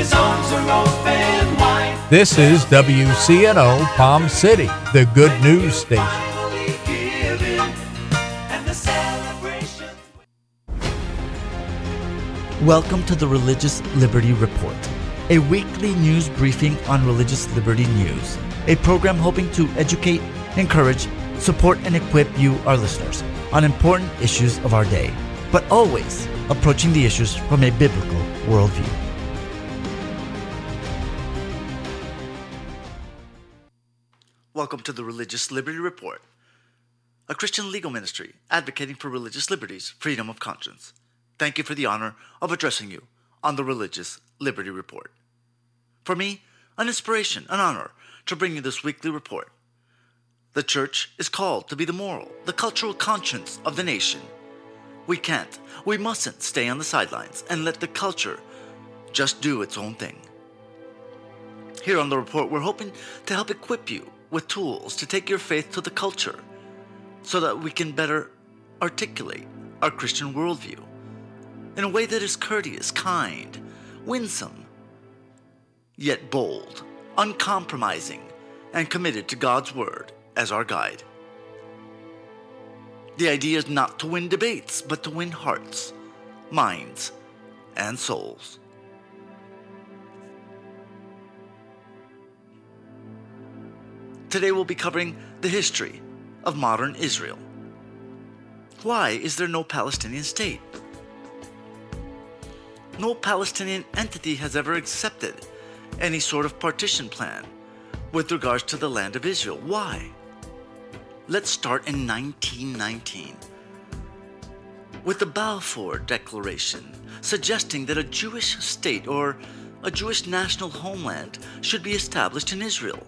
his arms are open wide. This is WCNO Palm City, the good news station. Finally given, and the celebrations. Welcome to the Religious Liberty Report, a weekly news briefing on religious liberty news, a program hoping to educate, encourage, support, and equip you, our listeners, on important issues of our day, but always approaching the issues from a biblical worldview. Welcome to the Religious Liberty Report, a Christian legal ministry advocating for religious liberties, freedom of conscience. Thank you for the honor of addressing you on the Religious Liberty Report. For me, an inspiration, an honor to bring you this weekly report. The church is called to be the moral, the cultural conscience of the nation. We can't, we mustn't stay on the sidelines and let the culture just do its own thing. Here on the report, we're hoping to help equip you with tools to take your faith to the culture so that we can better articulate our Christian worldview in a way that is courteous, kind, winsome, yet bold, uncompromising, and committed to God's Word as our guide. The idea is not to win debates, but to win hearts, minds, and souls. Today we'll be covering the history of modern Israel. Why is there no Palestinian state? No Palestinian entity has ever accepted any sort of partition plan with regards to the land of Israel. Why? Let's start in 1919 with the Balfour Declaration suggesting that a Jewish state or a Jewish national homeland should be established in Israel.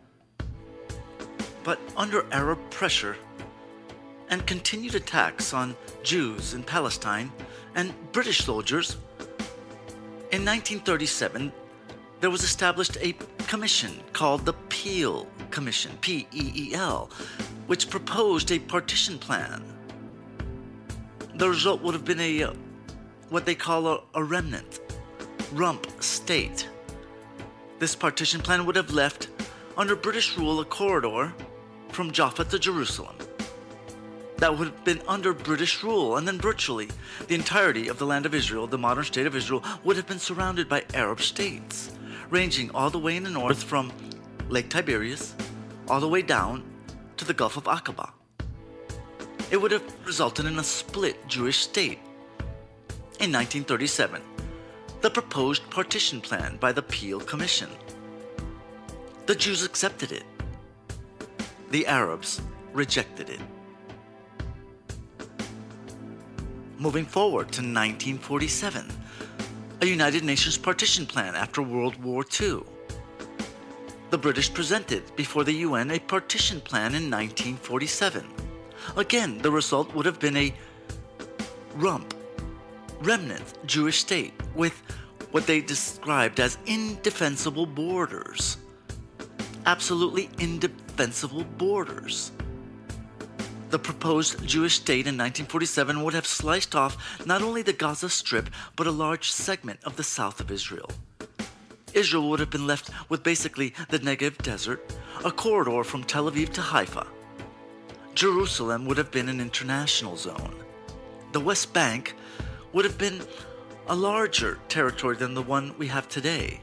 But under Arab pressure and continued attacks on Jews in Palestine and British soldiers, in 1937, there was established a commission called the Peel Commission, P-E-E-L, which proposed a partition plan. The result would have been what they call a remnant, rump state. This partition plan would have left, under British rule, a corridor from Jaffa to Jerusalem. That would have been under British rule, and then virtually the entirety of the land of Israel, the modern state of Israel, would have been surrounded by Arab states, ranging all the way in the north from Lake Tiberias, all the way down to the Gulf of Aqaba. It would have resulted in a split Jewish state. In 1937, the proposed partition plan by the Peel Commission. The Jews accepted it. The Arabs rejected it. Moving forward to 1947, a United Nations partition plan after World War II. The British presented before the UN a partition plan in 1947. Again, the result would have been a remnant Jewish state with what they described as indefensible borders. Absolutely indefensible borders. The proposed Jewish state in 1947 would have sliced off not only the Gaza Strip, but a large segment of the south of Israel. Israel would have been left with basically the Negev Desert, a corridor from Tel Aviv to Haifa. Jerusalem would have been an international zone. The West Bank would have been a larger territory than the one we have today.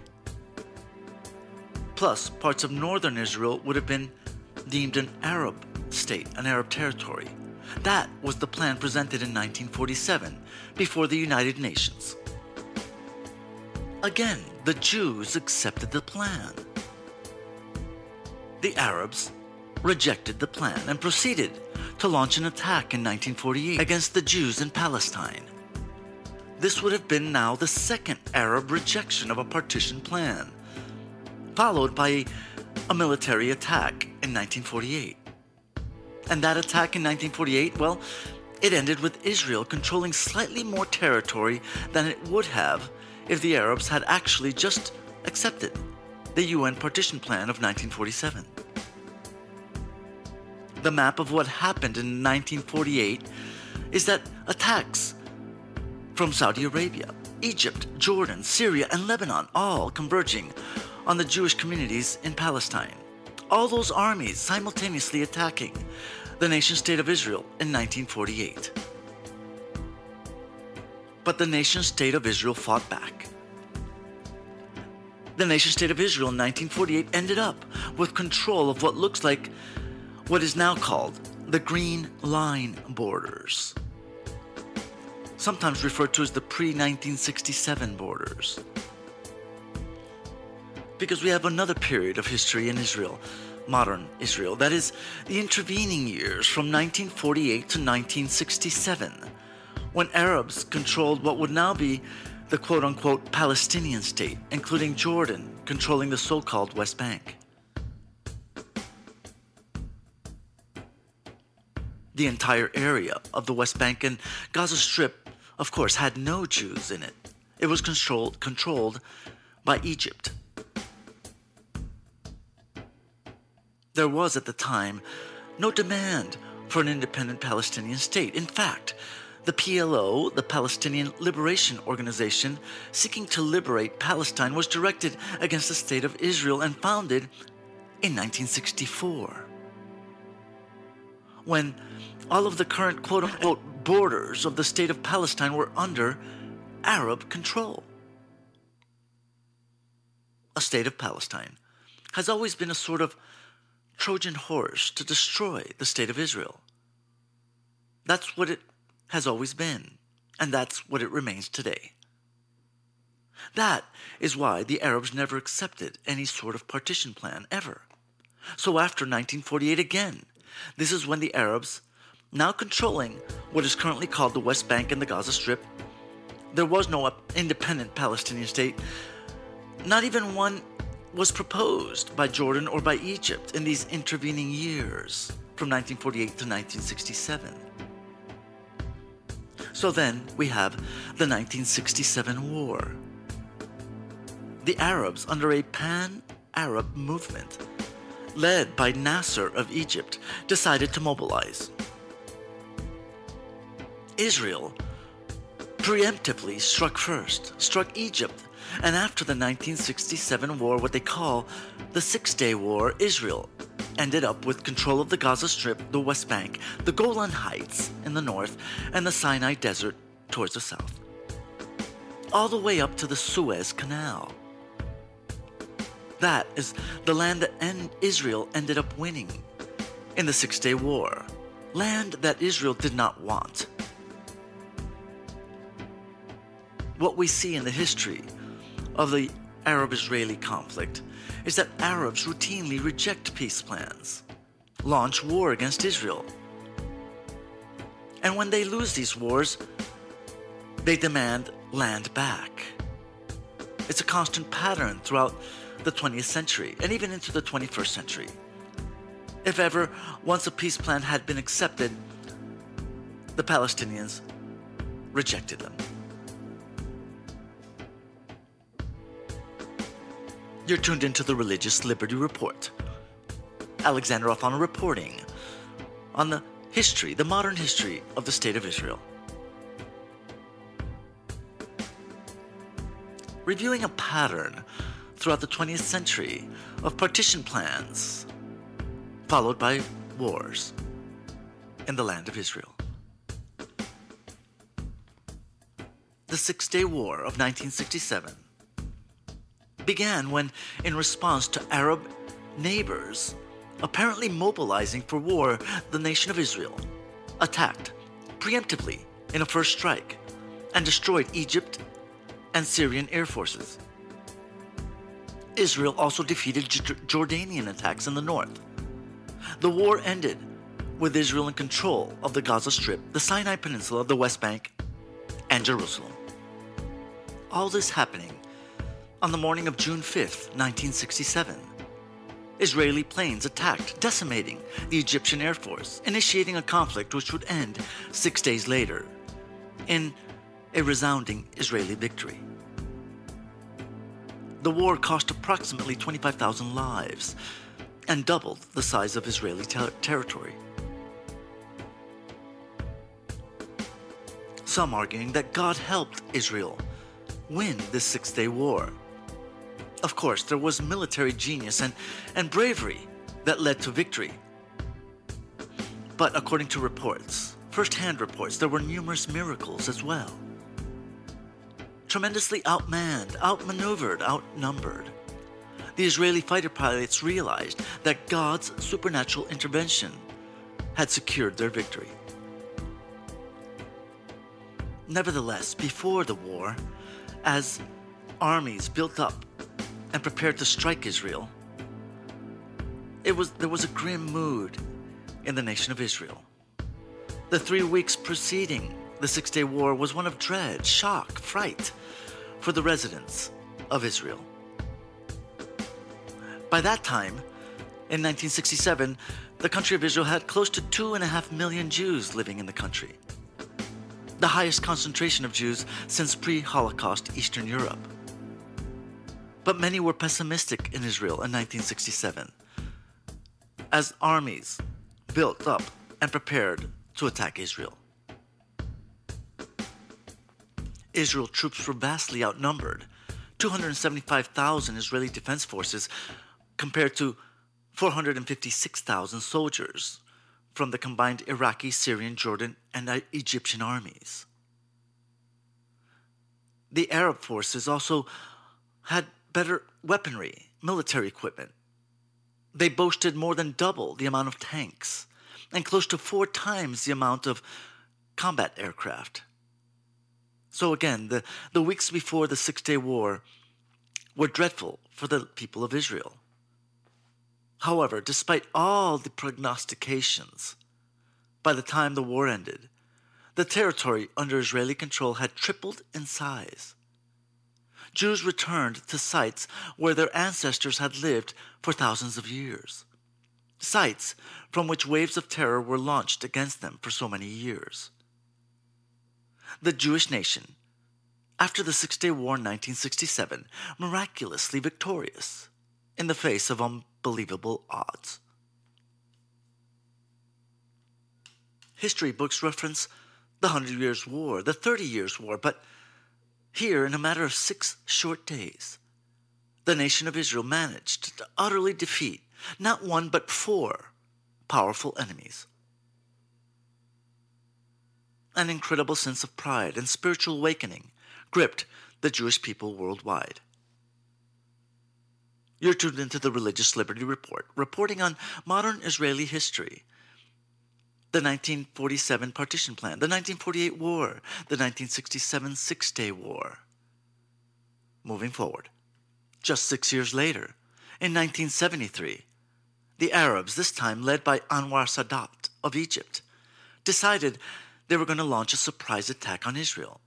Plus, parts of northern Israel would have been deemed an Arab state, an Arab territory. That was the plan presented in 1947 before the United Nations. Again, the Jews accepted the plan. The Arabs rejected the plan and proceeded to launch an attack in 1948 against the Jews in Palestine. This would have been now the second Arab rejection of a partition plan, followed by a military attack in 1948. And that attack in 1948, well, it ended with Israel controlling slightly more territory than it would have if the Arabs had actually just accepted the UN partition plan of 1947. The map of what happened in 1948 is that attacks from Saudi Arabia, Egypt, Jordan, Syria, and Lebanon, all converging on the Jewish communities in Palestine. All those armies simultaneously attacking the nation-state of Israel in 1948. But the nation-state of Israel fought back. The nation-state of Israel in 1948 ended up with control of what looks like what is now called the Green Line borders, sometimes referred to as the pre-1967 borders. Because we have another period of history in Israel, modern Israel, that is the intervening years from 1948 to 1967, when Arabs controlled what would now be the quote-unquote Palestinian state, including Jordan controlling the so-called West Bank. The entire area of the West Bank and Gaza Strip, of course, had no Jews in it. It was controlled by Egypt. There was at the time no demand for an independent Palestinian state. In fact, the PLO, the Palestinian Liberation Organization, seeking to liberate Palestine, was directed against the state of Israel and founded in 1964, when all of the current quote-unquote borders of the state of Palestine were under Arab control. A state of Palestine has always been a sort of Trojan horse to destroy the state of Israel. That's what it has always been, and that's what it remains today. That is why the Arabs never accepted any sort of partition plan, ever. So after 1948 again, this is when the Arabs, now controlling what is currently called the West Bank and the Gaza Strip, there was no independent Palestinian state. Not even one was proposed by Jordan or by Egypt in these intervening years from 1948 to 1967. So then we have the 1967 war. The Arabs, under a pan-Arab movement led by Nasser of Egypt, decided to mobilize. Israel preemptively struck Egypt, and after the 1967 war, what they call the Six-Day War, Israel ended up with control of the Gaza Strip, the West Bank, the Golan Heights in the north, and the Sinai Desert towards the south, all the way up to the Suez Canal. That is the land that Israel ended up winning in the Six-Day War, land that Israel did not want. What we see in the history of the Arab-Israeli conflict is that Arabs routinely reject peace plans, launch war against Israel, and when they lose these wars, they demand land back. It's a constant pattern throughout the 20th century and even into the 21st century. If ever once a peace plan had been accepted, the Palestinians rejected them. You're tuned into the Religious Liberty Report. Alexander Othon reporting on the history, the modern history of the State of Israel. Reviewing a pattern throughout the 20th century of partition plans, followed by wars in the land of Israel. The Six-Day War of 1967 began when, in response to Arab neighbors apparently mobilizing for war, the nation of Israel attacked preemptively in a first strike and destroyed Egypt and Syrian air forces. Israel also defeated Jordanian attacks in the north. The war ended with Israel in control of the Gaza Strip, the Sinai Peninsula, the West Bank, and Jerusalem. All this happening on the morning of June 5th, 1967. Israeli planes attacked, decimating the Egyptian Air Force, initiating a conflict which would end 6 days later in a resounding Israeli victory. The war cost approximately 25,000 lives and doubled the size of Israeli territory. Some arguing that God helped Israel win this Six-Day War. Of course, there was military genius and bravery that led to victory. But according to reports, first-hand reports, there were numerous miracles as well. Tremendously outmanned, outmaneuvered, outnumbered, the Israeli fighter pilots realized that God's supernatural intervention had secured their victory. Nevertheless, before the war, as armies built up and prepared to strike Israel, there was a grim mood in the nation of Israel. The 3 weeks preceding the Six-Day War was one of dread, shock, fright for the residents of Israel. By that time, in 1967, the country of Israel had close to 2.5 million Jews living in the country, the highest concentration of Jews since pre-Holocaust Eastern Europe. But many were pessimistic in Israel in 1967, as armies built up and prepared to attack Israel. Israel troops were vastly outnumbered, 275,000 Israeli defense forces compared to 456,000 soldiers from the combined Iraqi, Syrian, Jordan, and Egyptian armies. The Arab forces also had better weaponry, military equipment. They boasted more than double the amount of tanks and close to 4 times the amount of combat aircraft. So again, the weeks before the Six-Day War were dreadful for the people of Israel. However, despite all the prognostications, by the time the war ended, the territory under Israeli control had tripled in size. Jews returned to sites where their ancestors had lived for thousands of years, sites from which waves of terror were launched against them for so many years. The Jewish nation, after the Six-Day War in 1967, miraculously victorious in the face of unbelievable odds. History books reference the 100 Years' War, the 30 Years' War, but here, in a matter of 6 short days, the nation of Israel managed to utterly defeat not 1 but 4 powerful enemies. An incredible sense of pride and spiritual awakening gripped the Jewish people worldwide. You're tuned into the Religious Liberty Report, reporting on modern Israeli history, the 1947 Partition Plan, the 1948 War, the 1967 Six-Day War. Moving forward, just 6 years later, in 1973, the Arabs, this time led by Anwar Sadat of Egypt, decided they were going to launch a surprise attack on Israel.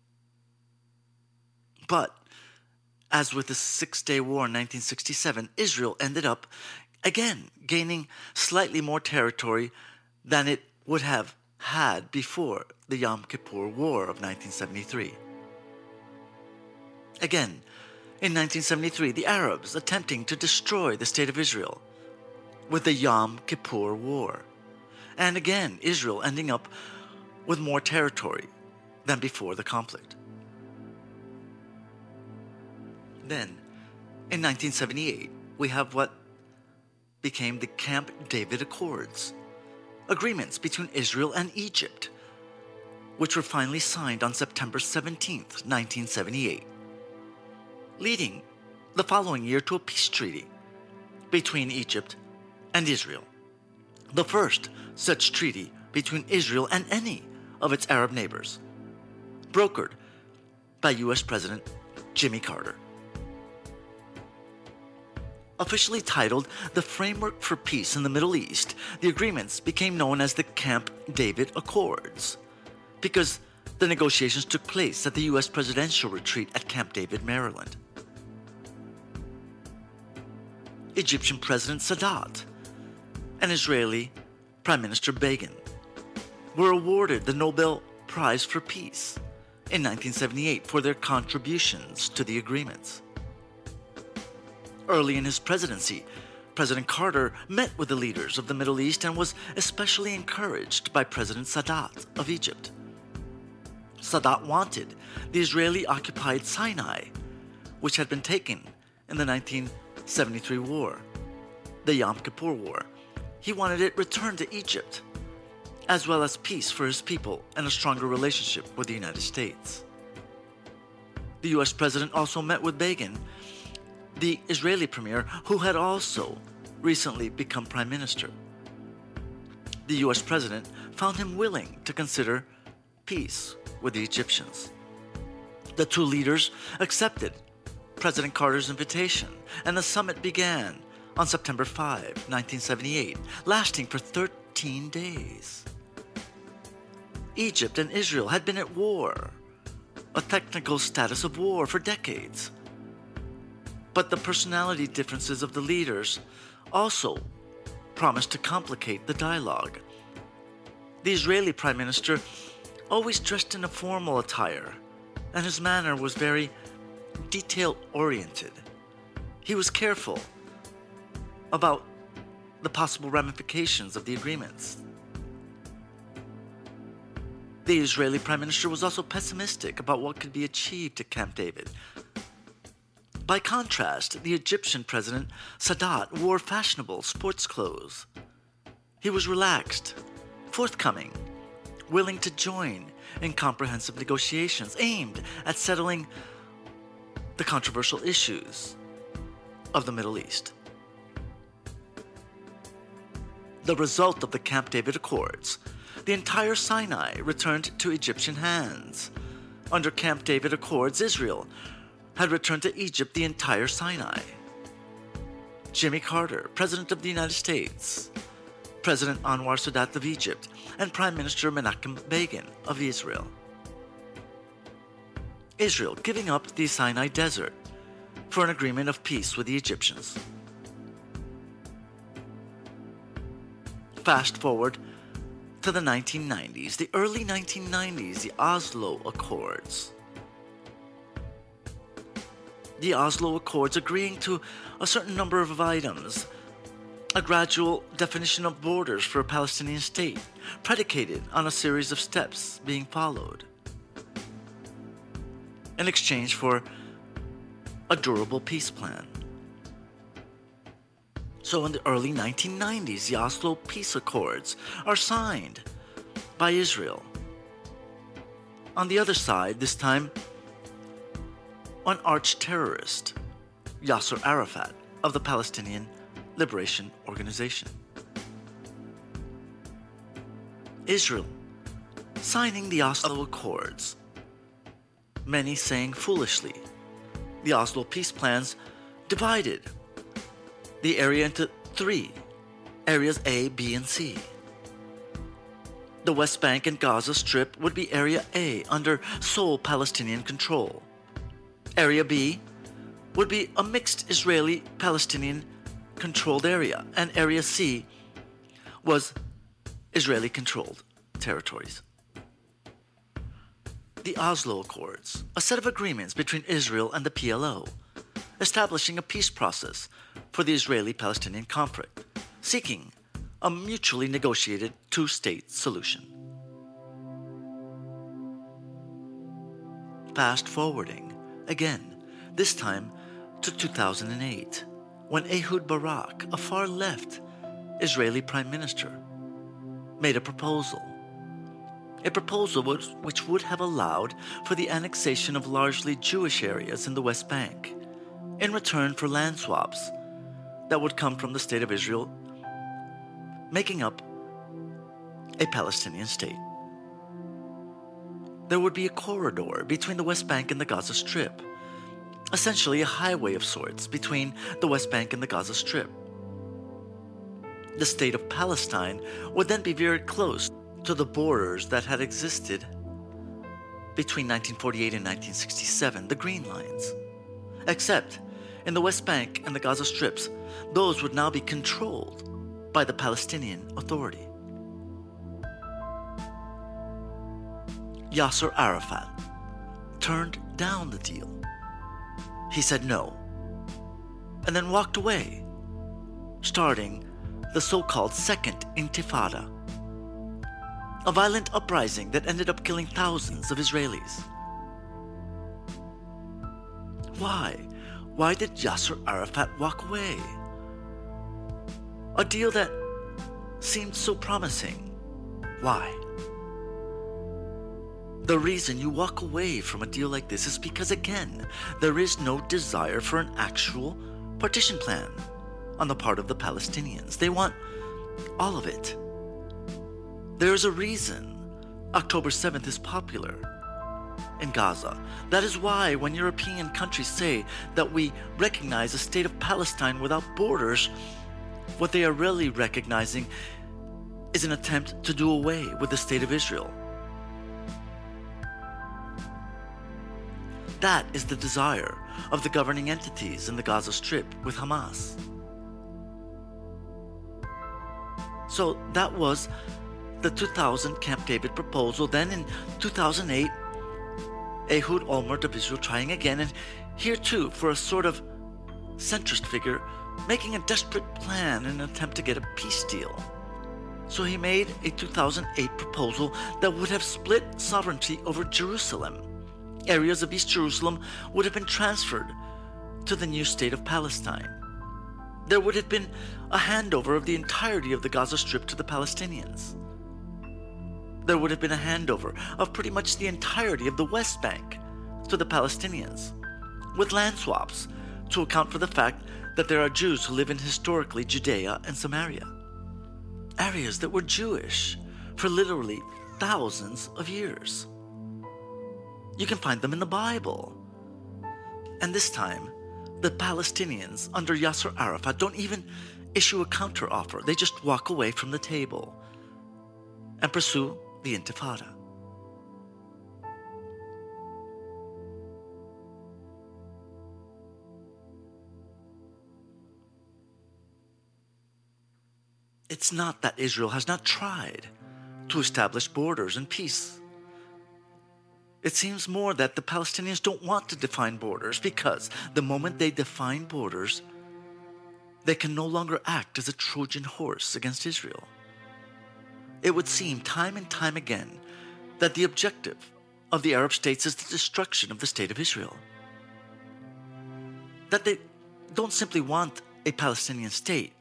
But, as with the Six-Day War in 1967, Israel ended up, again, gaining slightly more territory than it would have had before the Yom Kippur War of 1973. Again, in 1973, the Arabs attempting to destroy the state of Israel with the Yom Kippur War. And again, Israel ending up with more territory than before the conflict. Then, in 1978, we have what became the Camp David Accords, agreements between Israel and Egypt, which were finally signed on September 17, 1978, leading the following year to a peace treaty between Egypt and Israel, the first such treaty between Israel and any of its Arab neighbors, brokered by U.S. President Jimmy Carter. Officially titled the Framework for Peace in the Middle East, the agreements became known as the Camp David Accords because the negotiations took place at the U.S. presidential retreat at Camp David, Maryland. Egyptian President Sadat and Israeli Prime Minister Begin were awarded the Nobel Prize for Peace in 1978 for their contributions to the agreements. Early in his presidency, President Carter met with the leaders of the Middle East and was especially encouraged by President Sadat of Egypt. Sadat wanted the Israeli-occupied Sinai, which had been taken in the 1973 war, the Yom Kippur War. He wanted it returned to Egypt, as well as peace for his people and a stronger relationship with the United States. The US president also met with Begin, the Israeli premier, who had also recently become prime minister. The US president found him willing to consider peace with the Egyptians. The two leaders accepted President Carter's invitation, and the summit began on September 5, 1978, lasting for 13 days. Egypt and Israel had been at war, a technical status of war, for decades. But the personality differences of the leaders also promised to complicate the dialogue. The Israeli prime minister always dressed in a formal attire, and his manner was very detail-oriented. He was careful about the possible ramifications of the agreements. The Israeli prime minister was also pessimistic about what could be achieved at Camp David. By contrast, the Egyptian president, Sadat, wore fashionable sports clothes. He was relaxed, forthcoming, willing to join in comprehensive negotiations aimed at settling the controversial issues of the Middle East. The result of the Camp David Accords: the entire Sinai returned to Egyptian hands. Under Camp David Accords, Israel had returned to Egypt the entire Sinai. Jimmy Carter, President of the United States, President Anwar Sadat of Egypt, and Prime Minister Menachem Begin of Israel. Israel giving up the Sinai Desert for an agreement of peace with the Egyptians. Fast forward to the 1990s, the early 1990s, the Oslo Accords. The Oslo Accords agreeing to a certain number of items, a gradual definition of borders for a Palestinian state, predicated on a series of steps being followed, in exchange for a durable peace plan. So in the early 1990s, the Oslo Peace Accords are signed by Israel. On the other side, this time, an arch-terrorist, Yasser Arafat, of the Palestinian Liberation Organization. Israel signing the Oslo Accords, many saying foolishly. The Oslo peace plans divided the area into three areas: A, B, and C. The West Bank and Gaza Strip would be Area A, under sole Palestinian control. Area B would be a mixed Israeli-Palestinian controlled area, and Area C was Israeli-controlled territories. The Oslo Accords, a set of agreements between Israel and the PLO, establishing a peace process for the Israeli-Palestinian conflict, seeking a mutually negotiated two-state solution. Fast forwarding, again, this time to 2008, when Ehud Barak, a far-left Israeli prime minister, made a proposal which would have allowed for the annexation of largely Jewish areas in the West Bank, in return for land swaps that would come from the State of Israel, making up a Palestinian state. There would be a corridor between the West Bank and the Gaza Strip, essentially a highway of sorts between the West Bank and the Gaza Strip. The state of Palestine would then be very close to the borders that had existed between 1948 and 1967, the Green Lines. Except in the West Bank and the Gaza Strips, those would now be controlled by the Palestinian Authority. Yasser Arafat turned down the deal. He said no, and then walked away, starting the so-called Second Intifada. A violent uprising that ended up killing thousands of Israelis. Why? Why did Yasser Arafat walk away? A deal that seemed so promising. Why? The reason you walk away from a deal like this is because, again, there is no desire for an actual partition plan on the part of the Palestinians. They want all of it. There is a reason October 7th is popular in Gaza. That is why when European countries say that we recognize a state of Palestine without borders, what they are really recognizing is an attempt to do away with the state of Israel. That is the desire of the governing entities in the Gaza Strip with Hamas. So that was the 2000 Camp David proposal. Then in 2008, Ehud Olmert of Israel trying again, and here too for a sort of centrist figure making a desperate plan in an attempt to get a peace deal. So he made a 2008 proposal that would have split sovereignty over Jerusalem. Areas of East Jerusalem would have been transferred to the new state of Palestine. There would have been a handover of the entirety of the Gaza Strip to the Palestinians. There would have been a handover of pretty much the entirety of the West Bank to the Palestinians, with land swaps to account for the fact that there are Jews who live in historically Judea and Samaria, areas that were Jewish for literally thousands of years. You can find them in the Bible. And this time, the Palestinians under Yasser Arafat don't even issue a counteroffer. They just walk away from the table and pursue the Intifada. It's not that Israel has not tried to establish borders and peace. It seems more that the Palestinians don't want to define borders, because the moment they define borders, they can no longer act as a Trojan horse against Israel. It would seem time and time again that the objective of the Arab states is the destruction of the state of Israel. That they don't simply want a Palestinian state.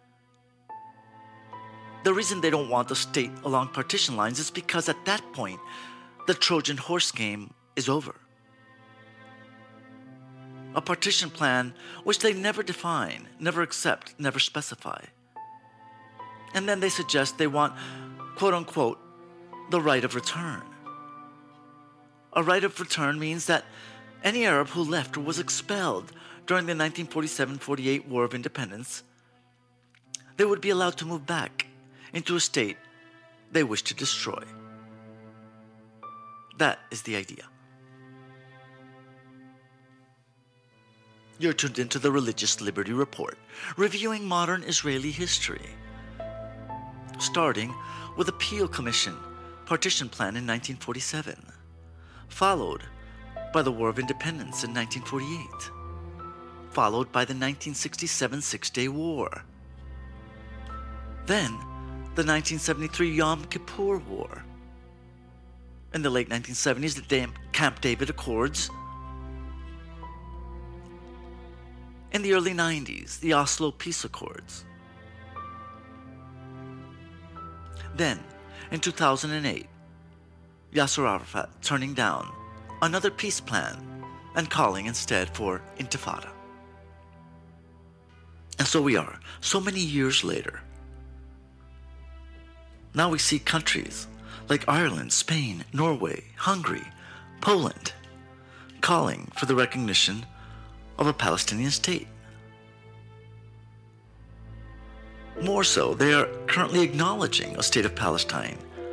The reason they don't want a state along partition lines is because at that point, the Trojan horse game is over. A partition plan which they never define, never accept, never specify. And then they suggest they want, quote unquote, the right of return. A right of return means that any Arab who left or was expelled during the 1947-48 War of Independence, they would be allowed to move back into a state they wish to destroy. That is the idea. You're tuned into the Religious Liberty Report, reviewing modern Israeli history, starting with the Peel Commission partition plan in 1947, followed by the War of Independence in 1948, followed by the 1967 Six-Day War, then the 1973 Yom Kippur War, in the late 1970s, the Camp David Accords. In the early 90s, the Oslo Peace Accords. Then, in 2008, Yasser Arafat turning down another peace plan and calling instead for Intifada. And so we are, so many years later. Now we see countries like Ireland, Spain, Norway, Hungary, Poland, calling for the recognition of a Palestinian state. More so, they are currently acknowledging a state of Palestine,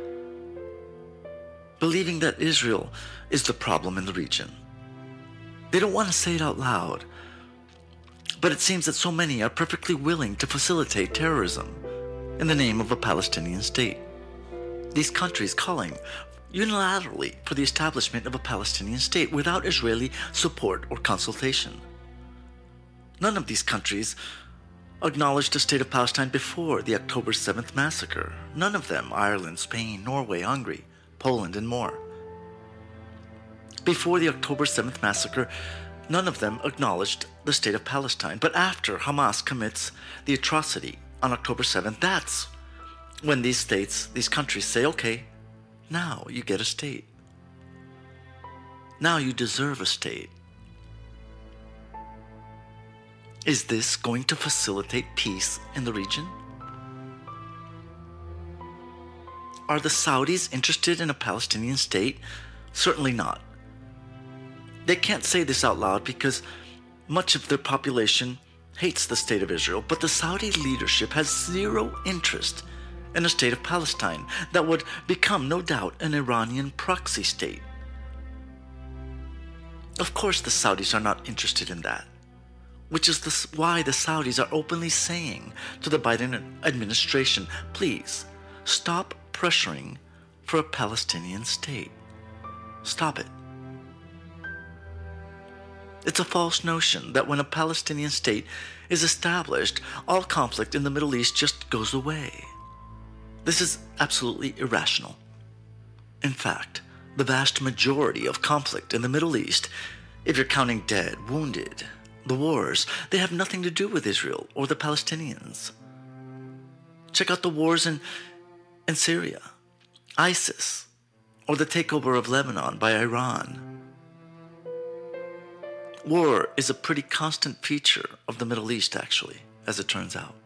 believing that Israel is the problem in the region. They don't want to say it out loud, but it seems that so many are perfectly willing to facilitate terrorism in the name of a Palestinian state. These countries calling unilaterally for the establishment of a Palestinian state without Israeli support or consultation. None of these countries acknowledged the state of Palestine before the October 7th massacre. None of them, Ireland, Spain, Norway, Hungary, Poland, and more. Before the October 7th massacre, none of them acknowledged the state of Palestine. But after Hamas commits the atrocity on October 7th, that's when these states, these countries say, okay, now you get a state. Now you deserve a state. Is this going to facilitate peace in the region? Are the Saudis interested in a Palestinian state? Certainly not. They can't say this out loud because much of their population hates the state of Israel, but the Saudi leadership has zero interest in a state of Palestine that would become, no doubt, an Iranian proxy state. Of course, the Saudis are not interested in that, which is why the Saudis are openly saying to the Biden administration, please stop pressuring for a Palestinian state. Stop it. It's a false notion that when a Palestinian state is established, all conflict in the Middle East just goes away. This is absolutely irrational. In fact, the vast majority of conflict in the Middle East, if you're counting dead, wounded, the wars, they have nothing to do with Israel or the Palestinians. Check out the wars in Syria, ISIS, or the takeover of Lebanon by Iran. War is a pretty constant feature of the Middle East, actually, as it turns out.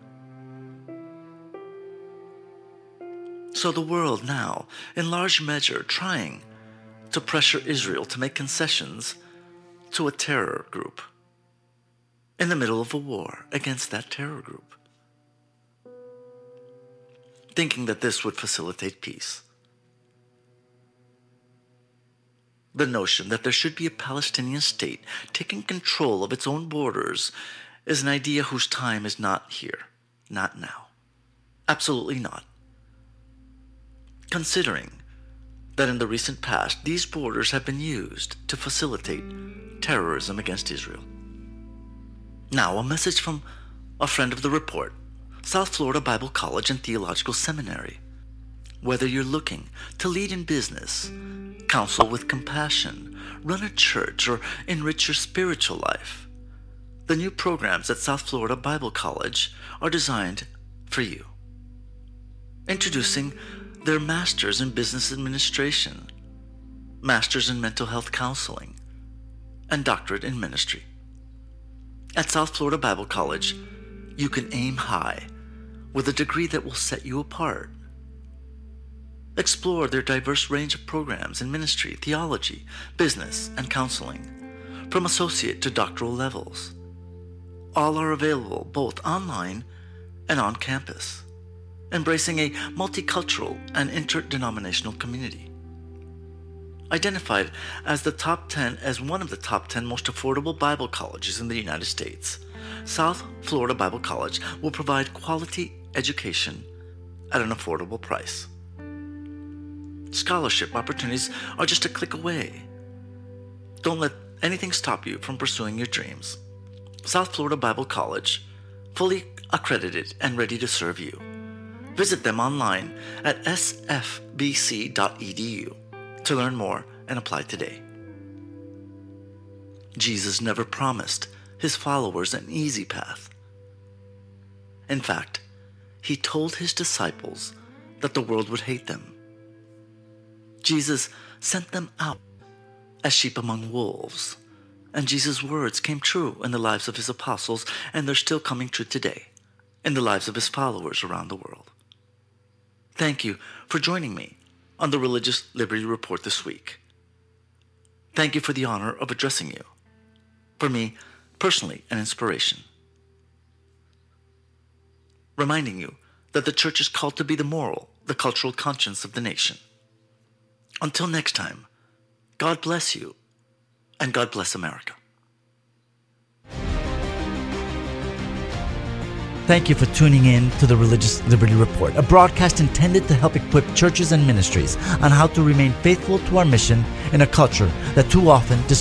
So the world now, in large measure, trying to pressure Israel to make concessions to a terror group in the middle of a war against that terror group, thinking that this would facilitate peace. The notion that there should be a Palestinian state taking control of its own borders is an idea whose time is not here, not now. Absolutely not. Considering that in the recent past, these borders have been used to facilitate terrorism against Israel. Now, a message from a friend of the report, South Florida Bible College and Theological Seminary. Whether you're looking to lead in business, counsel with compassion, run a church, or enrich your spiritual life, the new programs at South Florida Bible College are designed for you. Introducing their Masters in Business Administration, Masters in Mental Health Counseling, and Doctorate in Ministry. At South Florida Bible College, you can aim high with a degree that will set you apart. Explore their diverse range of programs in ministry, theology, business, and counseling, from associate to doctoral levels. All are available both online and on campus, embracing a multicultural and interdenominational community. Identified as one of the top 10 most affordable Bible colleges in the United States, South Florida Bible College will provide quality education at an affordable price. Scholarship opportunities are just a click away. Don't let anything stop you from pursuing your dreams. South Florida Bible College, fully accredited and ready to serve you. Visit them online at sfbc.edu to learn more and apply today. Jesus never promised his followers an easy path. In fact, he told his disciples that the world would hate them. Jesus sent them out as sheep among wolves, and Jesus' words came true in the lives of his apostles, and they're still coming true today in the lives of his followers around the world. Thank you for joining me on the Religious Liberty Report this week. Thank you for the honor of addressing you. For me, personally, an inspiration. Reminding you that the church is called to be the moral, the cultural conscience of the nation. Until next time, God bless you, and God bless America. Thank you for tuning in to the Religious Liberty Report, a broadcast intended to help equip churches and ministries on how to remain faithful to our mission in a culture that too often